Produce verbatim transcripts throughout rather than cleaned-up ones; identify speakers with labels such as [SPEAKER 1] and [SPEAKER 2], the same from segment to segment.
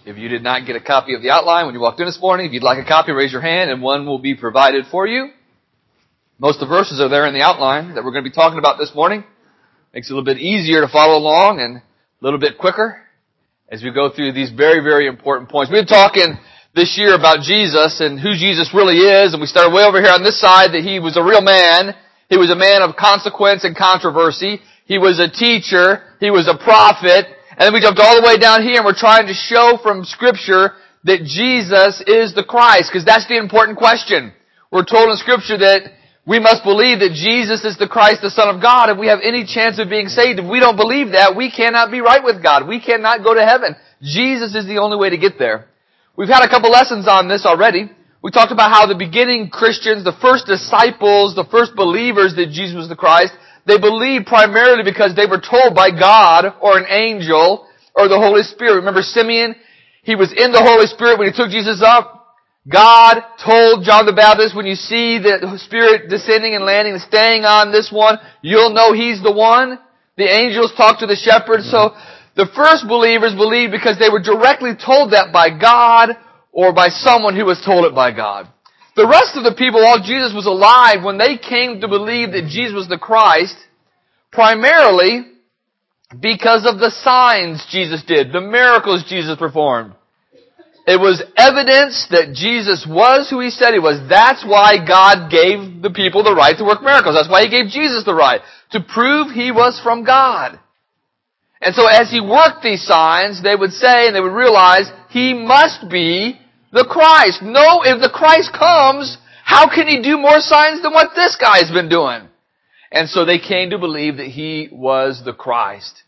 [SPEAKER 1] If you did not get a copy of the outline when you walked in this morning, if you'd like a copy, raise your hand and one will be provided for you. Most of the verses are there in the outline that we're going to be talking about this morning. Makes it a little bit easier to follow along and a little bit quicker as we go through these very, very important points. We've been talking this year about Jesus and who Jesus really is, and we started way over here on this side that He was a real man. He was a man of consequence and controversy. He was a teacher. He was a prophet. And then we jumped all the way down here and we're trying to show from Scripture that Jesus is the Christ, because that's the important question. We're told in Scripture that we must believe that Jesus is the Christ, the Son of God, if we have any chance of being saved. If we don't believe that, we cannot be right with God. We cannot go to heaven. Jesus is the only way to get there. We've had a couple lessons on this already. We talked about how the beginning Christians, the first disciples, the first believers that Jesus was the Christ, they believed primarily because they were told by God or an angel or the Holy Spirit. Remember Simeon? He was in the Holy Spirit when he took Jesus up. God told John the Baptist, when you see the Spirit descending and landing and staying on this one, you'll know He's the one. The angels talked to the shepherds. So the first believers believed because they were directly told that by God or by someone who was told it by God. The rest of the people, while Jesus was alive, when they came to believe that Jesus was the Christ, primarily because of the signs Jesus did, the miracles Jesus performed. It was evidence that Jesus was who He said He was. That's why God gave the people the right to work miracles. That's why He gave Jesus the right, to prove He was from God. And so as He worked these signs, they would say and they would realize He must be the Christ. No, if the Christ comes, how can He do more signs than what this guy's been doing? And so they came to believe that He was the Christ.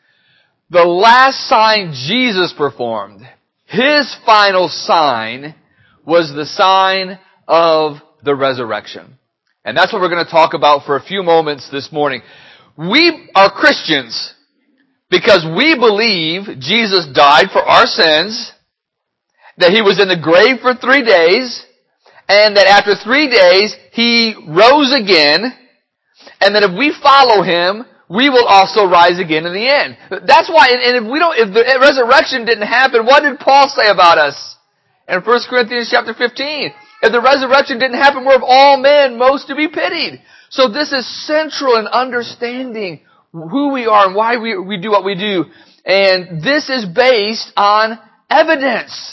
[SPEAKER 1] The last sign Jesus performed, His final sign, was the sign of the resurrection. And that's what we're going to talk about for a few moments this morning. We are Christians because we believe Jesus died for our sins, that He was in the grave for three days, and that after three days, He rose again, and that if we follow Him, we will also rise again in the end. That's why, and if we don't, if the resurrection didn't happen, what did Paul say about us? In First Corinthians chapter fifteen, if the resurrection didn't happen, we're of all men most to be pitied. So this is central in understanding who we are and why we, we do what we do. And this is based on evidence.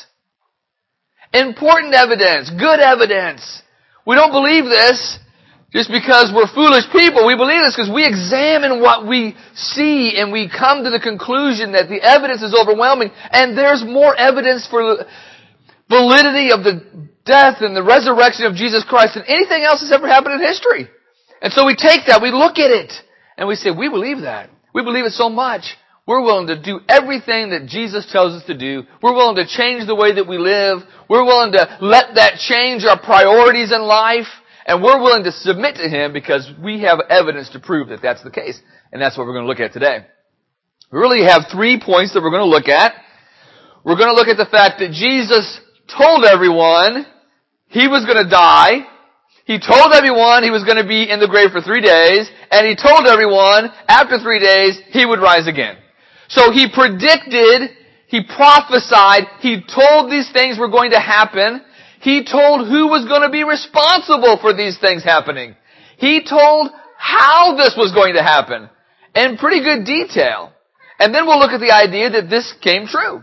[SPEAKER 1] Important evidence, good evidence. We don't believe this just because we're foolish people. We believe this because we examine what we see and we come to the conclusion that the evidence is overwhelming, and there's more evidence for validity of the death and the resurrection of Jesus Christ than anything else that's ever happened in history. And so we take that, we look at it, and we say, we believe that. We believe it so much. We're willing to do everything that Jesus tells us to do. We're willing to change the way that we live. We're willing to let that change our priorities in life. And we're willing to submit to Him because we have evidence to prove that that's the case. And that's what we're going to look at today. We really have three points that we're going to look at. We're going to look at the fact that Jesus told everyone He was going to die. He told everyone He was going to be in the grave for three days. And He told everyone after three days He would rise again. So He predicted, He prophesied, He told these things were going to happen. He told who was going to be responsible for these things happening. He told how this was going to happen in pretty good detail. And then we'll look at the idea that this came true.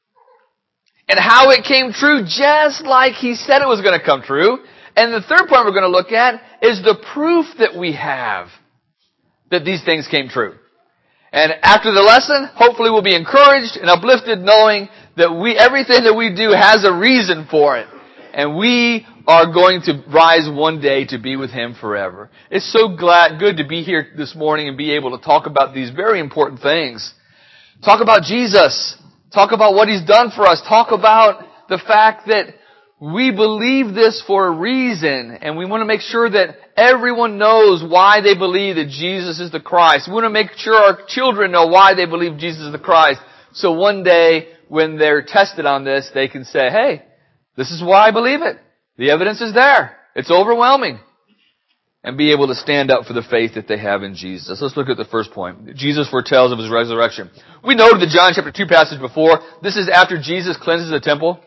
[SPEAKER 1] And how it came true just like He said it was going to come true. And the third point we're going to look at is the proof that we have that these things came true. And after the lesson, hopefully we'll be encouraged and uplifted knowing that we, everything that we do has a reason for it. And we are going to rise one day to be with Him forever. It's so glad, good to be here this morning and be able to talk about these very important things. Talk about Jesus. Talk about what He's done for us. Talk about the fact that we believe this for a reason, and we want to make sure that everyone knows why they believe that Jesus is the Christ. We want to make sure our children know why they believe Jesus is the Christ. So one day, when they're tested on this, they can say, hey, this is why I believe it. The evidence is there. It's overwhelming. and be able to stand up for the faith that they have in Jesus. Let's look at the first point. Jesus foretells of his resurrection. We noted the John chapter two passage before. This is after Jesus cleanses the temple.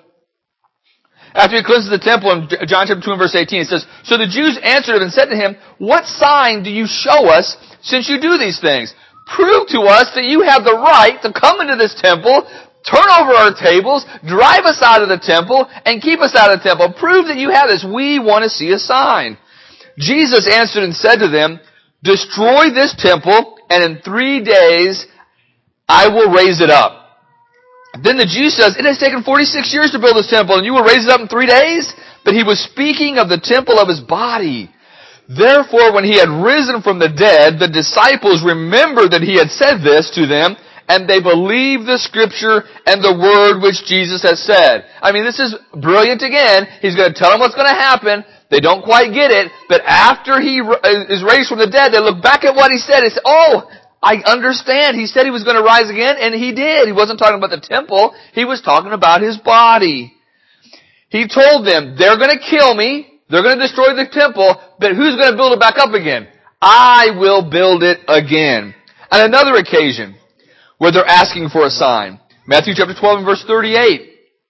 [SPEAKER 1] After he cleanses the temple in John chapter two and verse eighteen, it says, "So the Jews answered him and said to him, 'What sign do you show us since you do these things? Prove to us that you have the right to come into this temple, turn over our tables, drive us out of the temple, and keep us out of the temple. Prove that you have this. We want to see a sign.' Jesus answered and said to them, 'Destroy this temple, and in three days I will raise it up.' Then the Jew says, 'It has taken forty-six years to build this temple, and you will raise it up in three days?' But he was speaking of the temple of his body. Therefore, when he had risen from the dead, the disciples remembered that he had said this to them, and they believed the scripture and the word which Jesus has said." I mean, this is brilliant again. He's going to tell them what's going to happen. They don't quite get it, but after he is raised from the dead, they look back at what he said and say, "Oh, I understand. He said he was going to rise again, and he did." He wasn't talking about the temple. He was talking about his body. He told them, "They're going to kill me. They're going to destroy the temple, but who's going to build it back up again? I will build it again." On another occasion, where they're asking for a sign, Matthew chapter twelve and verse thirty-eight,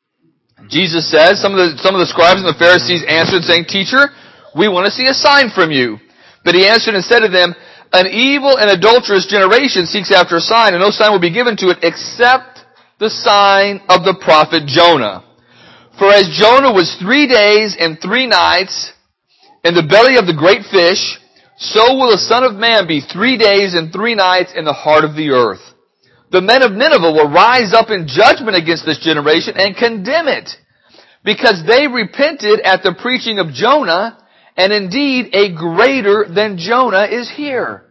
[SPEAKER 1] Jesus says, some of the, some of the scribes and the Pharisees answered saying, "Teacher, we want to see a sign from you." But he answered and said to them, "An evil and adulterous generation seeks after a sign, and no sign will be given to it except the sign of the prophet Jonah. For as Jonah was three days and three nights in the belly of the great fish, so will the Son of Man be three days and three nights in the heart of the earth. The men of Nineveh will rise up in judgment against this generation and condemn it, because they repented at the preaching of Jonah, and indeed a greater than Jonah is here."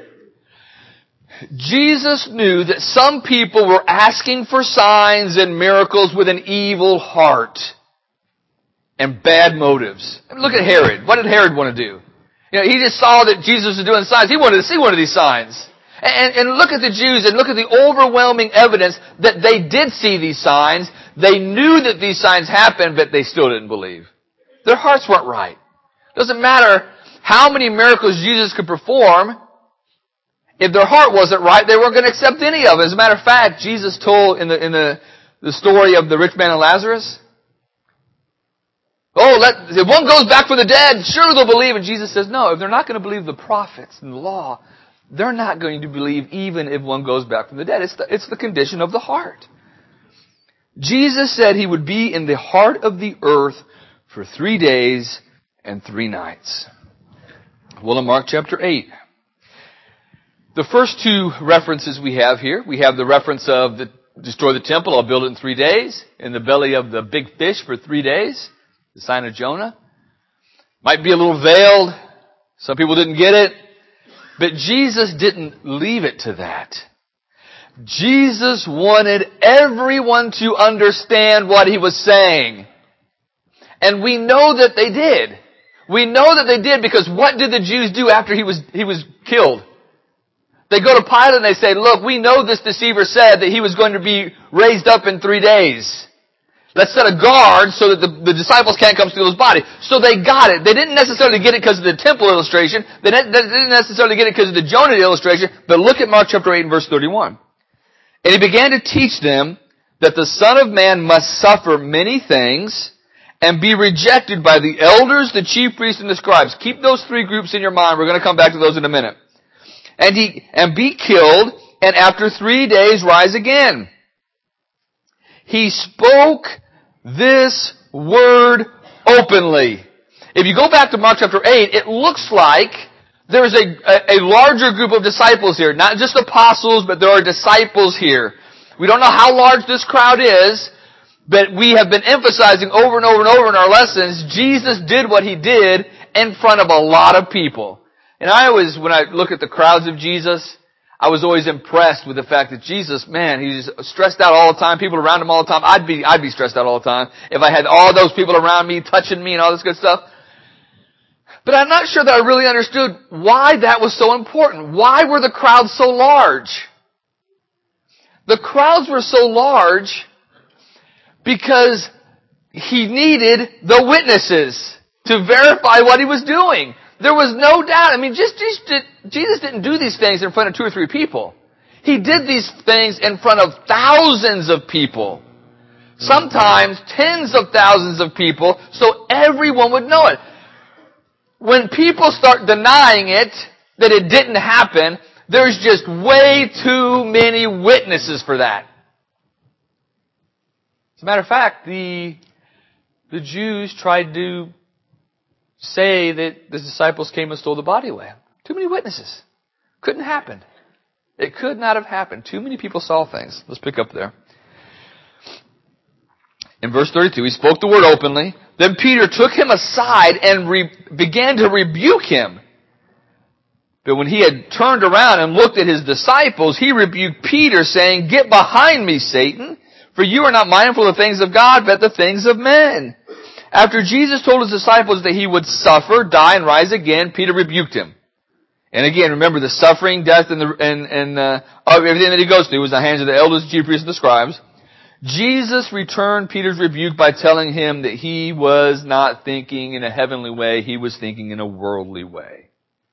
[SPEAKER 1] Jesus knew that some people were asking for signs and miracles with an evil heart and bad motives. I mean, look at Herod. What did Herod want to do? You know, he just saw that Jesus was doing signs. He wanted to see one of these signs. And, and look at the Jews and look at the overwhelming evidence that they did see these signs. They knew that these signs happened, but they still didn't believe. Their hearts weren't right. Doesn't matter how many miracles Jesus could perform. If their heart wasn't right, they weren't going to accept any of it. As a matter of fact, Jesus told in the in the, the story of the rich man and Lazarus, "Oh, let, if one goes back from the dead, sure they'll believe." And Jesus says, no, if they're not going to believe the prophets and the law, they're not going to believe even if one goes back from the dead. It's the, it's the condition of the heart. Jesus said he would be in the heart of the earth for three days and three nights. Well, in Mark chapter eight, the first two references we have here, we have the reference of the destroy the temple, I'll build it in three days, in the belly of the big fish for three days, the sign of Jonah. Might be a little veiled. Some people didn't get it. But Jesus didn't leave it to that. Jesus wanted everyone to understand what he was saying. And we know that they did. We know that they did because what did the Jews do after he was, he was killed? They go to Pilate and they say, "Look, we know this deceiver said that he was going to be raised up in three days. Let's set a guard so that the, the disciples can't come steal his body." So they got it. They didn't necessarily get it because of the temple illustration. They didn't, they didn't necessarily get it because of the Jonah illustration. But look at Mark chapter eight and verse thirty-one. "And he began to teach them that the Son of Man must suffer many things and be rejected by the elders, the chief priests, and the scribes." Keep those three groups in your mind. We're going to come back to those in a minute. And he, and be killed, and after three days rise again. He spoke this word openly. If you go back to Mark chapter eight, it looks like there's a, a, a larger group of disciples here. Not just apostles, but there are disciples here. We don't know how large this crowd is, but we have been emphasizing over and over and over in our lessons, Jesus did what he did in front of a lot of people. And I always, when I look at the crowds of Jesus, I was always impressed with the fact that Jesus, man, he's stressed out all the time, people around him all the time. I'd be, I'd be stressed out all the time if I had all those people around me touching me and all this good stuff. But I'm not sure that I really understood why that was so important. Why were the crowds so large? The crowds were so large because he needed the witnesses to verify what he was doing. There was no doubt. I mean, just, just did, Jesus didn't do these things in front of two or three people. He did these things in front of thousands of people. Sometimes tens of thousands of people, so everyone would know it. When people start denying it, that it didn't happen, there's just way too many witnesses for that. As a matter of fact, the, the Jews tried to say that the disciples came and stole the body away. Too many witnesses. Couldn't happen. It could not have happened. Too many people saw things. Let's pick up there. In verse thirty-two, he spoke the word openly. Then Peter took him aside and re- began to rebuke him. But when he had turned around and looked at his disciples, he rebuked Peter, saying, "Get behind me, Satan, for you are not mindful of the things of God, but the things of men." After Jesus told his disciples that he would suffer, die, and rise again, Peter rebuked him. And again, remember, the suffering, death, and, the, and, and uh, everything that he goes through was in the hands of the elders, chief priests, and the scribes. Jesus returned Peter's rebuke by telling him that he was not thinking in a heavenly way, he was thinking in a worldly way.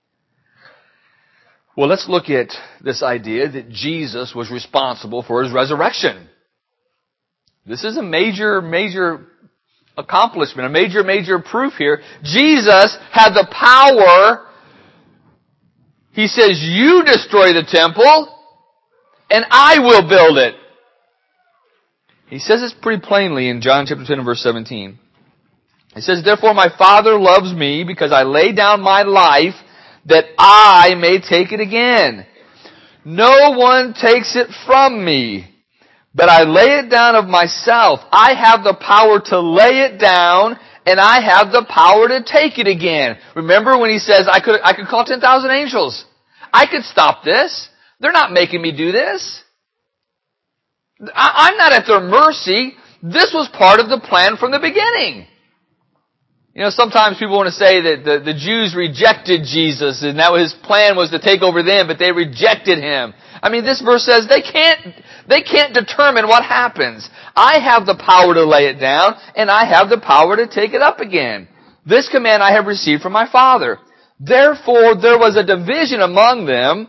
[SPEAKER 1] Well, let's look at this idea that Jesus was responsible for his resurrection. This is a major, major accomplishment, a major, major proof here. Jesus had the power. He says, "You destroy the temple, and I will build it." He says this pretty plainly in John chapter ten and verse seventeen. He says, "Therefore my Father loves me, because I lay down my life, that I may take it again. No one takes it from me, but I lay it down of myself. I have the power to lay it down, and I have the power to take it again." Remember when he says, I could, I could call ten thousand angels. I could stop this. They're not making me do this. I, I'm not at their mercy. This was part of the plan from the beginning. You know, sometimes people want to say that the, the Jews rejected Jesus, and that his plan was to take over them, but they rejected him. I mean, this verse says they can't, they can't determine what happens. I have the power to lay it down, and I have the power to take it up again. This command I have received from my Father. Therefore, there was a division among them,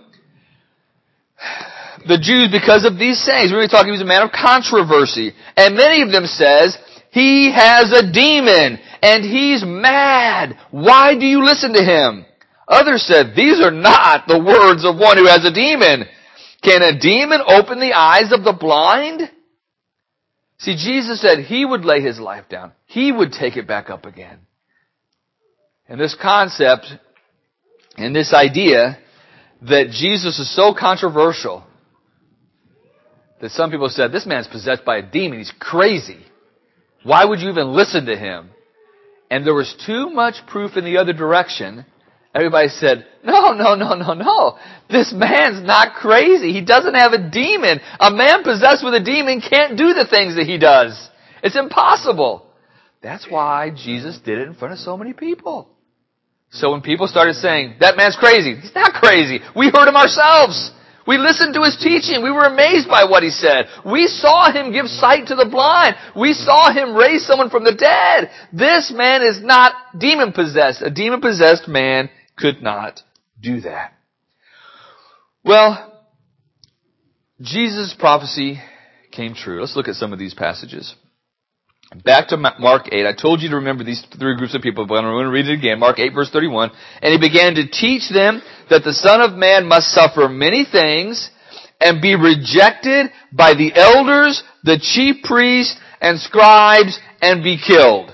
[SPEAKER 1] the Jews, because of these sayings. We're going to talk, he was a man of controversy. And many of them says, "He has a demon, and he's mad. Why do you listen to him?" Others said, "These are not the words of one who has a demon. Can a demon open the eyes of the blind?" See, Jesus said he would lay his life down. He would take it back up again. And this concept and this idea that Jesus is so controversial that some people said, "This man's possessed by a demon. He's crazy. Why would you even listen to him?" And there was too much proof in the other direction. Everybody said, "No, no, no, no, no. This man's not crazy. He doesn't have a demon. A man possessed with a demon can't do the things that he does. It's impossible." That's why Jesus did it in front of so many people. So when people started saying, "That man's crazy," he's not crazy. We heard him ourselves. We listened to his teaching. We were amazed by what he said. We saw him give sight to the blind. We saw him raise someone from the dead. This man is not demon-possessed. A demon-possessed man could not do that. Well, Jesus' prophecy came true. Let's look at some of these passages. Back to Mark eight. I told you to remember these three groups of people, but I'm going to read it again. Mark eight, verse thirty-one. "And he began to teach them that the Son of Man must suffer many things and be rejected by the elders, the chief priests, and scribes, and be killed."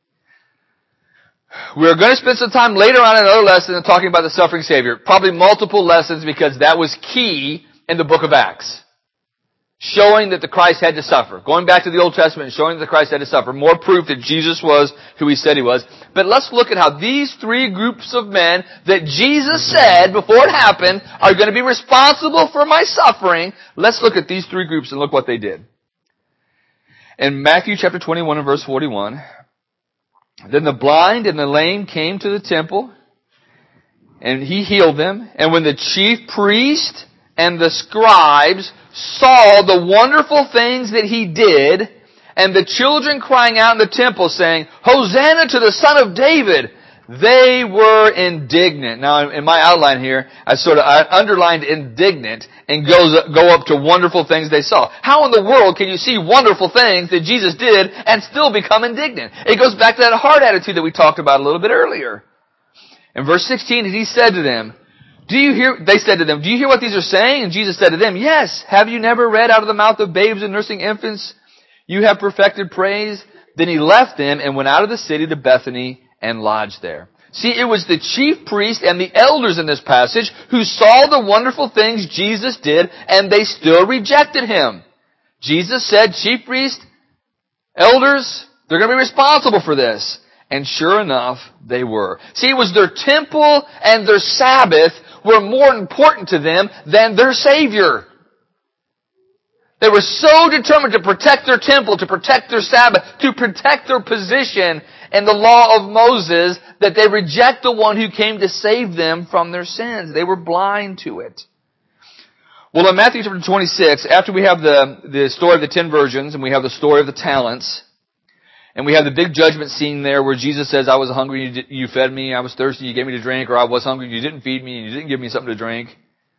[SPEAKER 1] We're going to spend some time later on in another lesson talking about the suffering Savior. Probably multiple lessons, because that was key in the book of Acts. Showing that the Christ had to suffer. Going back to the Old Testament and showing that the Christ had to suffer. More proof that Jesus was who he said he was. But let's look at how these three groups of men that Jesus said before it happened are going to be responsible for my suffering. Let's look at these three groups and look what they did. In Matthew chapter twenty-one and verse forty-one, "Then the blind and the lame came to the temple, and he healed them. And when the chief priest and the scribes saw the wonderful things that he did, and the children crying out in the temple saying, 'Hosanna to the Son of David,' They were indignant. Now, in my outline here, I sort of I underlined indignant and goes go up to wonderful things they saw. How in the world can you see wonderful things that Jesus did and still become indignant? It goes back to that heart attitude that we talked about a little bit earlier. In verse sixteen, he said to them, "Do you hear?" They said to them, "Do you hear what these are saying?" And Jesus said to them, "Yes. Have you never read out of the mouth of babes and nursing infants, you have perfected praise?" Then he left them and went out of the city to Bethany and lodged there. See, it was the chief priest and the elders in this passage who saw the wonderful things Jesus did, and they still rejected him. Jesus said, chief priest, elders, they're going to be responsible for this. And sure enough, they were. See, it was their temple and their Sabbath were more important to them than their Savior. They were so determined to protect their temple, to protect their Sabbath, to protect their position in the law of Moses, that they reject the one who came to save them from their sins. They were blind to it. Well, in Matthew chapter twenty-six, after we have the, the story of the ten virgins, and we have the story of the talents, and we have the big judgment scene there where Jesus says, I was hungry, you, did, you fed me, I was thirsty, you gave me to drink, or I was hungry, you didn't feed me, and you didn't give me something to drink.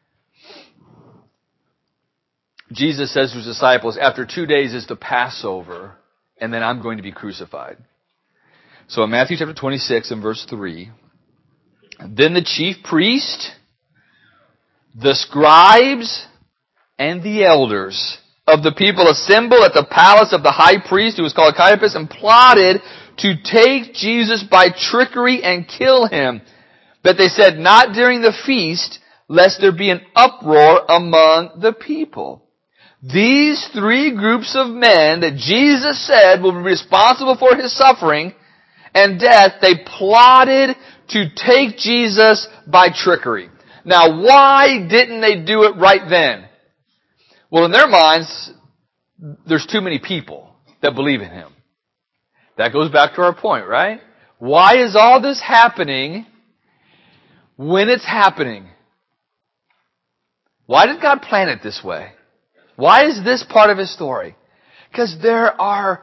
[SPEAKER 1] Jesus says to his disciples, after two days is the Passover, and then I'm going to be crucified. So in Matthew chapter twenty-six and verse three, then the chief priest, the scribes, and the elders of the people assembled at the palace of the high priest, who was called Caiaphas, and plotted to take Jesus by trickery and kill him. But they said, not during the feast, lest there be an uproar among the people. These three groups of men that Jesus said will be responsible for his suffering and death, they plotted to take Jesus by trickery. Now, why didn't they do it right then? Well, in their minds, there's too many people that believe in him. That goes back to our point, right? Why is all this happening when it's happening? Why did God plan it this way? Why is this part of his story? Because there are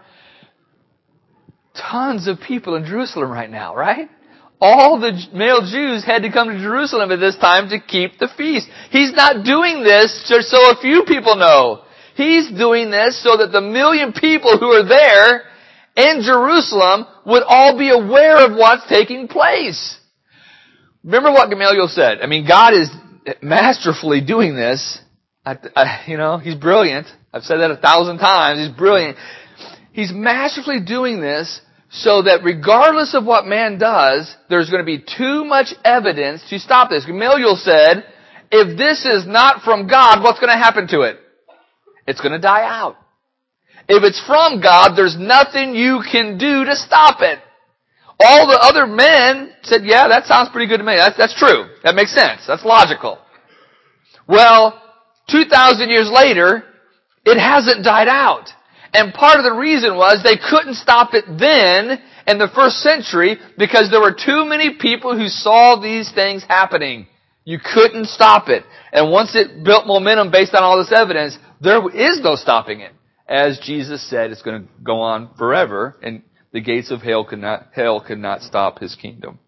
[SPEAKER 1] tons of people in Jerusalem right now, right? All the male Jews had to come to Jerusalem at this time to keep the feast. He's not doing this just so a few people know. He's doing this so that the million people who are there in Jerusalem would all be aware of what's taking place. Remember what Gamaliel said. I mean, God is masterfully doing this. I, I, you know, he's brilliant. I've said that a thousand times. He's brilliant. He's masterfully doing this so that regardless of what man does, there's going to be too much evidence to stop this. Gamaliel said, if this is not from God, what's going to happen to it? It's going to die out. If it's from God, there's nothing you can do to stop it. All the other men said, yeah, that sounds pretty good to me. That's, that's true. That makes sense. That's logical. Well, two thousand years later, it hasn't died out. And part of the reason was they couldn't stop it then in the first century because there were too many people who saw these things happening. You couldn't stop it. And once it built momentum based on all this evidence, there is no stopping it. As Jesus said, it's going to go on forever, and the gates of hell could not, hell could not stop his kingdom.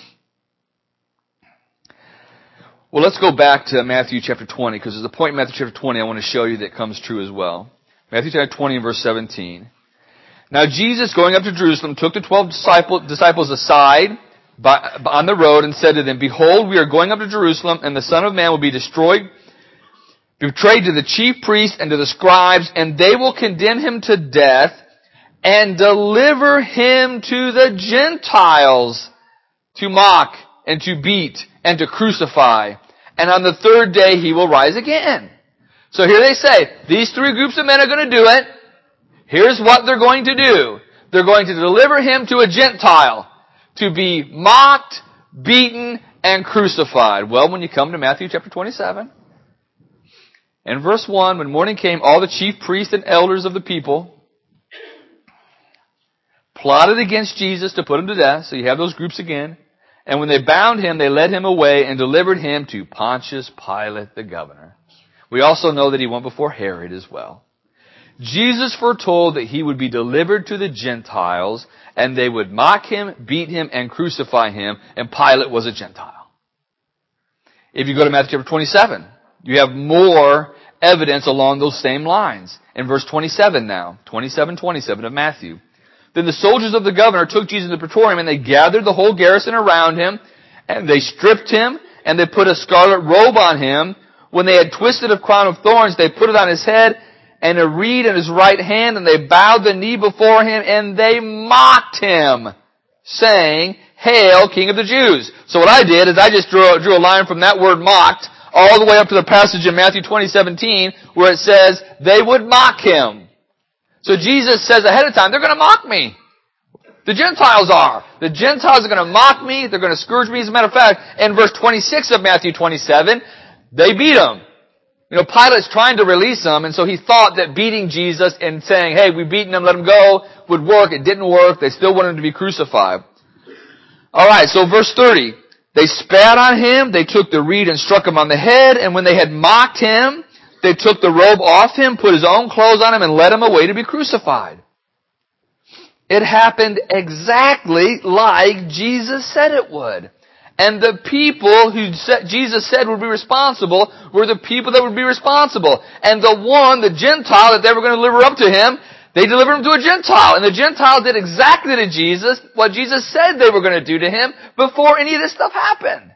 [SPEAKER 1] Well, let's go back to Matthew chapter twenty, because there's a point in Matthew chapter twenty I want to show you that comes true as well. Matthew chapter twenty and verse seventeen. Now Jesus, going up to Jerusalem, took the twelve disciples aside by, on the road and said to them, behold, we are going up to Jerusalem, and the Son of Man will be destroyed, betrayed to the chief priests and to the scribes, and they will condemn him to death and deliver him to the Gentiles to mock and to beat and to crucify. And on the third day he will rise again. So here they say, these three groups of men are going to do it. Here's what they're going to do. They're going to deliver him to a Gentile to be mocked, beaten, and crucified. Well, when you come to Matthew chapter twenty-seven, in verse one, when morning came, all the chief priests and elders of the people plotted against Jesus to put him to death. So you have those groups again. And when they bound him, they led him away and delivered him to Pontius Pilate, the governor. We also know that he went before Herod as well. Jesus foretold that he would be delivered to the Gentiles, and they would mock him, beat him, and crucify him, and Pilate was a Gentile. If you go to Matthew chapter twenty-seven, you have more evidence along those same lines. In verse twenty-seven now, twenty-seven twenty-seven of Matthew. Then the soldiers of the governor took Jesus to the praetorium, and they gathered the whole garrison around him, and they stripped him, and they put a scarlet robe on him. When they had twisted a crown of thorns, they put it on his head, and a reed in his right hand, and they bowed the knee before him, and they mocked him, saying, Hail, King of the Jews. So what I did is I just drew, drew a line from that word mocked all the way up to the passage in Matthew twenty seventeen where it says they would mock him. So Jesus says ahead of time, they're going to mock me. The Gentiles are. The Gentiles are going to mock me. They're going to scourge me. As a matter of fact, in verse twenty-six of Matthew twenty-seven, they beat him. You know, Pilate's trying to release him, and so he thought that beating Jesus and saying, hey, we've beaten him, let him go, would work. It didn't work. They still wanted him to be crucified. Alright, so verse thirty. They spat on him, they took the reed and struck him on the head, and when they had mocked him, they took the robe off him, put his own clothes on him, and led him away to be crucified. It happened exactly like Jesus said it would. And the people who Jesus said would be responsible were the people that would be responsible. And the one, the Gentile, that they were going to deliver up to him, they delivered him to a Gentile. And the Gentile did exactly to Jesus what Jesus said they were going to do to him before any of this stuff happened.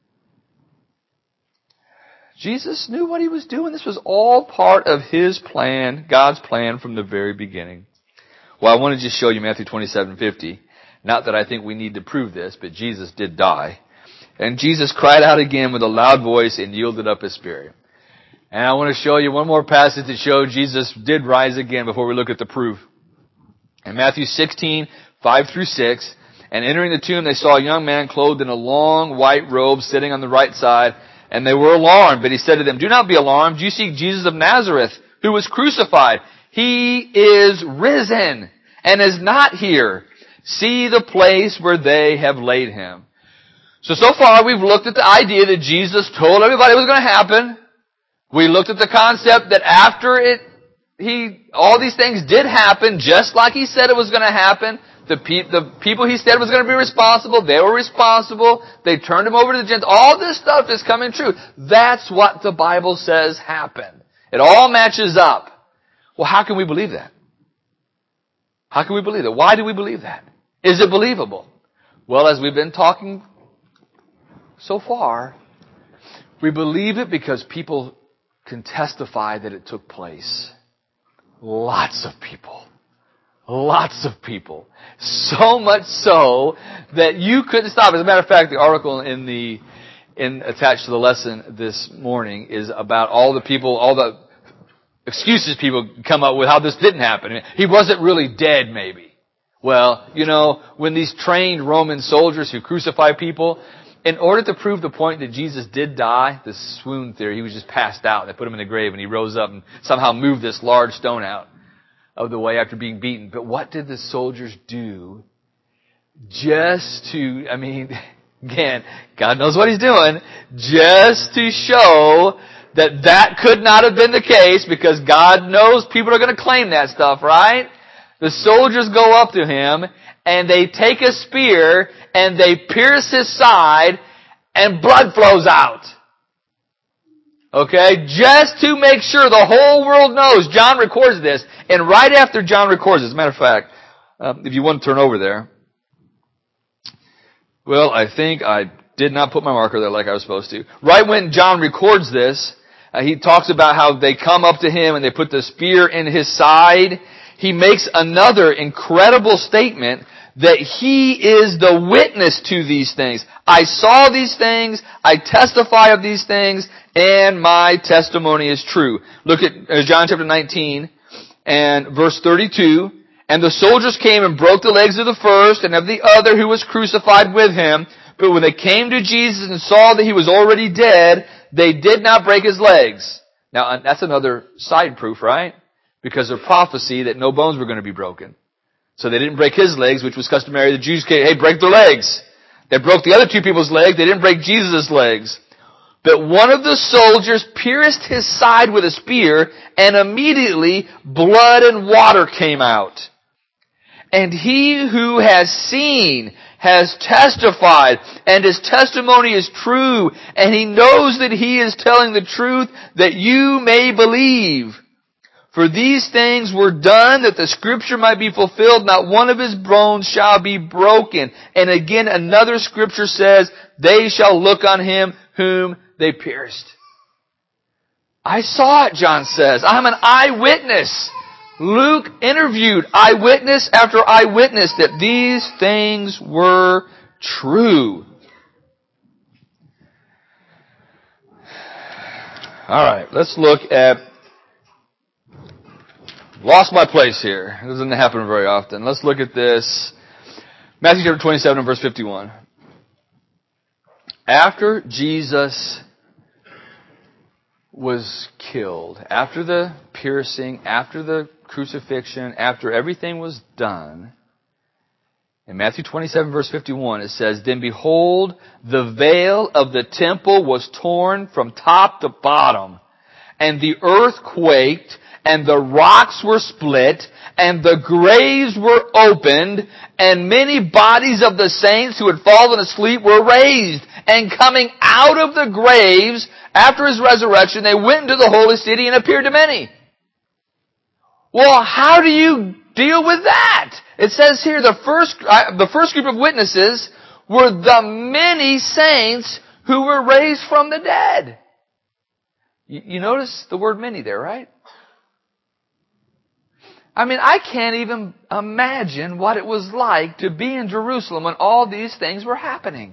[SPEAKER 1] Jesus knew what he was doing. This was all part of his plan, God's plan from the very beginning. Well, I want to just show you Matthew twenty-seven fifty. Not that I think we need to prove this, but Jesus did die. And Jesus cried out again with a loud voice and yielded up his spirit. And I want to show you one more passage that shows Jesus did rise again before we look at the proof. In Matthew sixteen, five through six, and entering the tomb they saw a young man clothed in a long white robe sitting on the right side, and they were alarmed. But he said to them, do not be alarmed. You seek Jesus of Nazareth, who was crucified. He is risen and is not here. See the place where they have laid him. So, so far we've looked at the idea that Jesus told everybody it was going to happen. We looked at the concept that after it, he, all these things did happen just like he said it was going to happen. The, pe- the people he said was going to be responsible, they were responsible. They turned him over to the Gentiles. All this stuff is coming true. That's what the Bible says happened. It all matches up. Well, how can we believe that? How can we believe that? Why do we believe that? Is it believable? Well, as we've been talking so far, we believe it because people can testify that it took place. Lots of people. Lots of people. So much so that you couldn't stop. As a matter of fact, the article in the in attached to the lesson this morning is about all the people, all the excuses people come up with how this didn't happen. He wasn't really dead, maybe. Well, you know, when these trained Roman soldiers who crucify people, in order to prove the point that Jesus did die, this swoon theory, he was just passed out. They put him in the grave and he rose up and somehow moved this large stone out of the way after being beaten. But what did the soldiers do just to, I mean, again, God knows what he's doing, just to show that that could not have been the case, because God knows people are going to claim that stuff, right? The soldiers go up to him and they take a spear and they pierce his side and blood flows out. Okay? Just to make sure the whole world knows. John records this. And right after John records this, as a matter of fact, um, if you want to turn over there. Well, I think I did not put my marker there like I was supposed to. Right when John records this, uh, he talks about how they come up to him and they put the spear in his side. He makes another incredible statement that he is the witness to these things. I saw these things, I testify of these things, and my testimony is true. Look at John chapter nineteen and verse thirty-two. And the soldiers came and broke the legs of the first and of the other who was crucified with him. But when they came to Jesus and saw that he was already dead, they did not break his legs. Now, that's another side proof, right? Because of prophecy that no bones were going to be broken. So they didn't break his legs, which was customary. The Jews came, hey, break their legs. They broke the other two people's legs. They didn't break Jesus' legs. But one of the soldiers pierced his side with a spear, and immediately blood and water came out. And he who has seen has testified, and his testimony is true, and he knows that he is telling the truth, that you may believe. For these things were done that the scripture might be fulfilled, not one of his bones shall be broken. And again another scripture says, they shall look on him whom they pierced. I saw it, John says. I'm an eyewitness. Luke interviewed eyewitness after eyewitness that these things were true. Alright, let's look at... Lost my place here. It doesn't happen very often. Let's look at this. Matthew chapter twenty-seven and verse fifty-one. After Jesus was killed, after the piercing, after the crucifixion, after everything was done, in Matthew twenty-seven verse fifty-one it says, Then behold, the veil of the temple was torn from top to bottom, and the earth quaked, and the rocks were split, and the graves were opened, and many bodies of the saints who had fallen asleep were raised. And coming out of the graves, after his resurrection, they went into the holy city and appeared to many. Well, how do you deal with that? It says here the first, uh, the first group of witnesses were the many saints who were raised from the dead. You, you notice the word many there, right? I mean, I can't even imagine what it was like to be in Jerusalem when all these things were happening.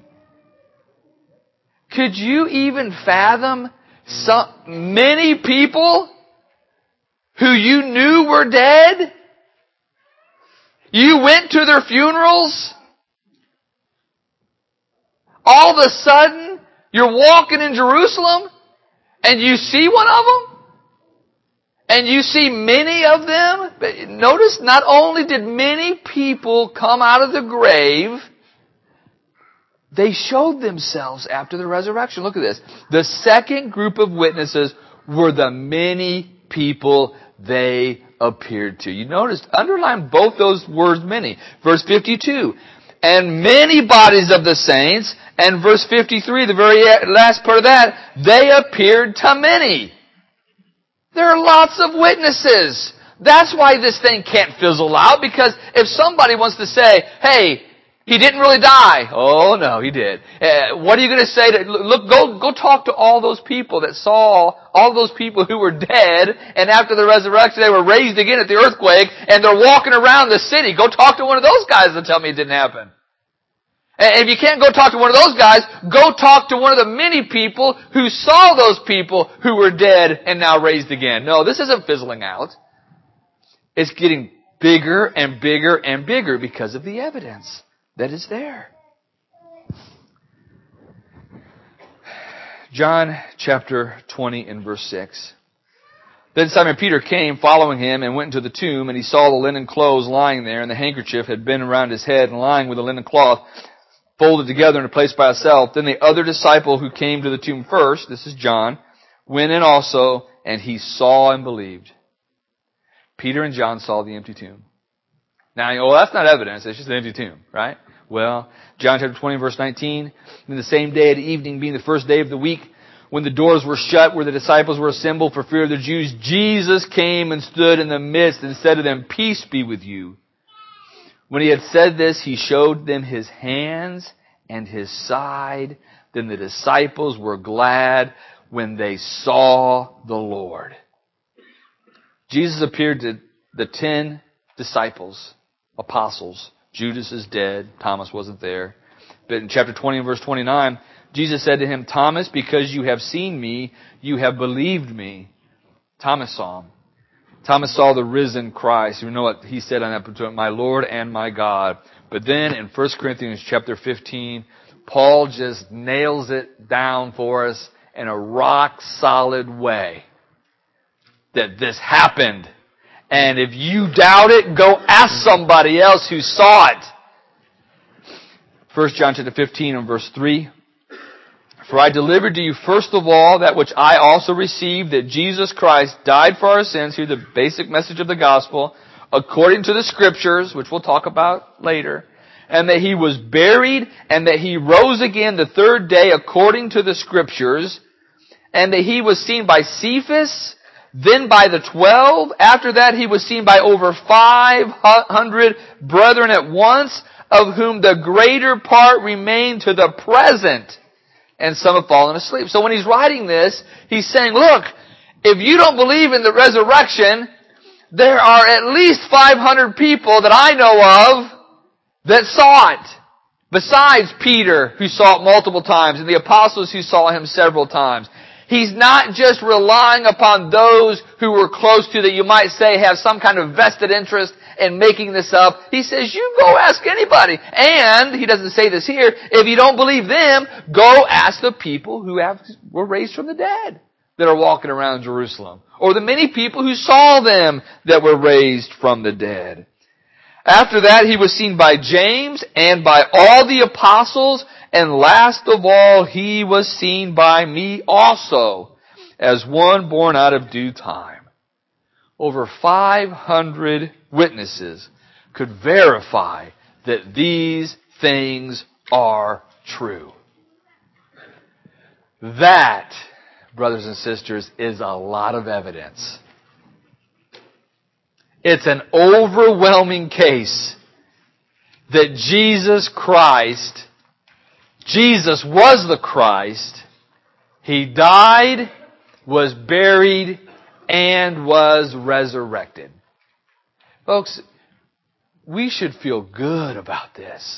[SPEAKER 1] Could you even fathom some, many people who you knew were dead? You went to their funerals. All of a sudden, you're walking in Jerusalem and you see one of them. And you see many of them. But notice, not only did many people come out of the grave, they showed themselves after the resurrection. Look at this. The second group of witnesses were the many people they appeared to. You notice, underline both those words many. Verse fifty-two. And many bodies of the saints. And verse fifty-three, the very last part of that, they appeared to many. There are lots of witnesses. That's why this thing can't fizzle out, because if somebody wants to say, hey, he didn't really die. Oh, no, he did. Uh, what are you going to say? To, look, go, go talk to all those people that saw, all those people who were dead, and after the resurrection they were raised again at the earthquake, and they're walking around the city. Go talk to one of those guys and tell me it didn't happen. And if you can't go talk to one of those guys, go talk to one of the many people who saw those people who were dead and now raised again. No, this isn't fizzling out. It's getting bigger and bigger and bigger because of the evidence that is there. John chapter twenty and verse six. Then Simon Peter came following him and went into the tomb, and he saw the linen clothes lying there, and the handkerchief had been around his head and lying with the linen cloth folded together in a place by itself. Then the other disciple who came to the tomb first, this is John, went in also, and he saw and believed. Peter and John saw the empty tomb. Now, you know, well, that's not evidence. It's just an empty tomb, right? Well, John chapter twenty, verse nineteen. In the same day at evening, being the first day of the week, when the doors were shut, where the disciples were assembled for fear of the Jews, Jesus came and stood in the midst and said to them, Peace be with you. When he had said this, he showed them his hands and his side. Then the disciples were glad when they saw the Lord. Jesus appeared to the ten disciples, apostles. Judas is dead. Thomas wasn't there. But in chapter twenty and verse twenty-nine, Jesus said to him, Thomas, because you have seen me, you have believed me. Thomas saw him. Thomas saw the risen Christ. You know what he said on that point, my Lord and my God. But then in First Corinthians chapter fifteen, Paul just nails it down for us in a rock solid way that this happened. And if you doubt it, go ask somebody else who saw it. First John chapter fifteen and verse three. For I delivered to you first of all that which I also received, that Jesus Christ died for our sins, here's the basic message of the gospel, according to the Scriptures, which we'll talk about later, and that He was buried, and that He rose again the third day according to the Scriptures, and that He was seen by Cephas, then by the twelve. After that He was seen by over five hundred brethren at once, of whom the greater part remain to the present, and some have fallen asleep. So when he's writing this, he's saying, look, if you don't believe in the resurrection, there are at least five hundred people that I know of that saw it. Besides Peter, who saw it multiple times, and the apostles who saw Him several times. He's not just relying upon those who were close to, that you might say have some kind of vested interest in making this up. He says, you go ask anybody. And, he doesn't say this here, if you don't believe them, go ask the people who have, were raised from the dead that are walking around Jerusalem. Or the many people who saw them that were raised from the dead. After that, He was seen by James and by all the apostles, and last of all, He was seen by me also, as one born out of due time. Over five hundred witnesses could verify that these things are true. That, brothers and sisters, is a lot of evidence. It's an overwhelming case that Jesus Christ, Jesus was the Christ. He died, was buried, and was resurrected. Folks, we should feel good about this.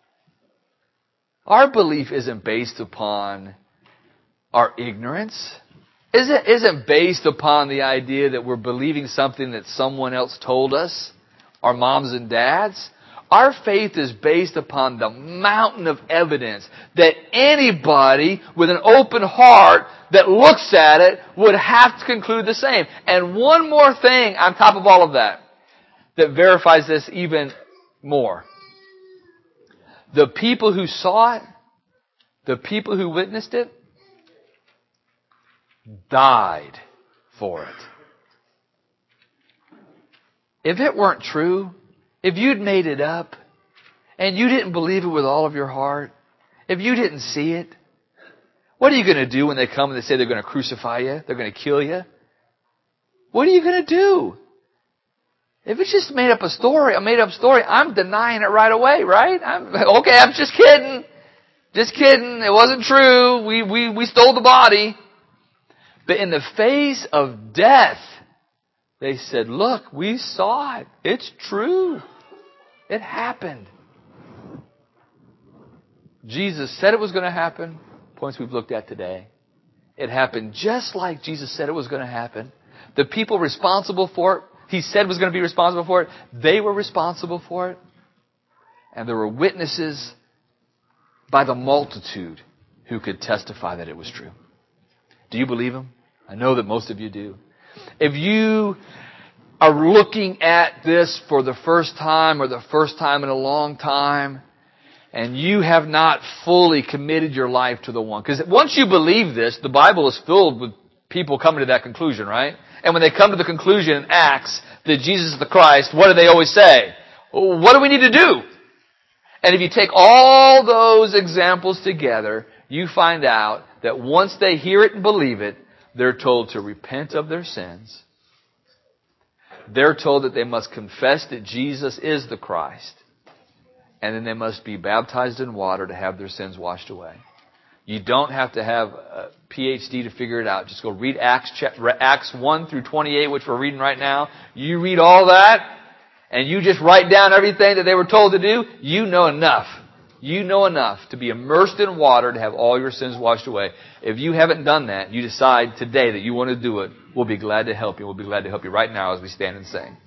[SPEAKER 1] Our belief isn't based upon our ignorance. Isn't, isn't based upon the idea that we're believing something that someone else told us, our moms and dads. Our faith is based upon the mountain of evidence that anybody with an open heart that looks at it would have to conclude the same. And one more thing on top of all of that, that verifies this even more. The people who saw it, the people who witnessed it, died for it. If it weren't true, if you'd made it up, and you didn't believe it with all of your heart, if you didn't see it, what are you going to do when they come and they say they're going to crucify you, they're going to kill you? What are you going to do? If it's just made up a story, a made up story, I'm denying it right away, right? I'm, okay, I'm just kidding. Just kidding. It wasn't true. We, we, we stole the body. But in the face of death, they said, look, we saw it. It's true. It happened. Jesus said it was going to happen. Points we've looked at today. It happened just like Jesus said it was going to happen. The people responsible for it, He said was going to be responsible for it, they were responsible for it. And there were witnesses by the multitude who could testify that it was true. Do you believe Him? I know that most of you do. If you are looking at this for the first time or the first time in a long time, and you have not fully committed your life to the one, because once you believe this, the Bible is filled with people coming to that conclusion, right? And when they come to the conclusion in Acts that Jesus is the Christ, what do they always say? What do we need to do? And if you take all those examples together, you find out that once they hear it and believe it, they're told to repent of their sins. They're told that they must confess that Jesus is the Christ. And then they must be baptized in water to have their sins washed away. You don't have to have a P H D to figure it out. Just go read Acts, Acts one through twenty-eight, which we're reading right now. You read all that, and you just write down everything that they were told to do. You know enough. You know enough to be immersed in water to have all your sins washed away. If you haven't done that, you decide today that you want to do it, we'll be glad to help you. We'll be glad to help you right now as we stand and sing.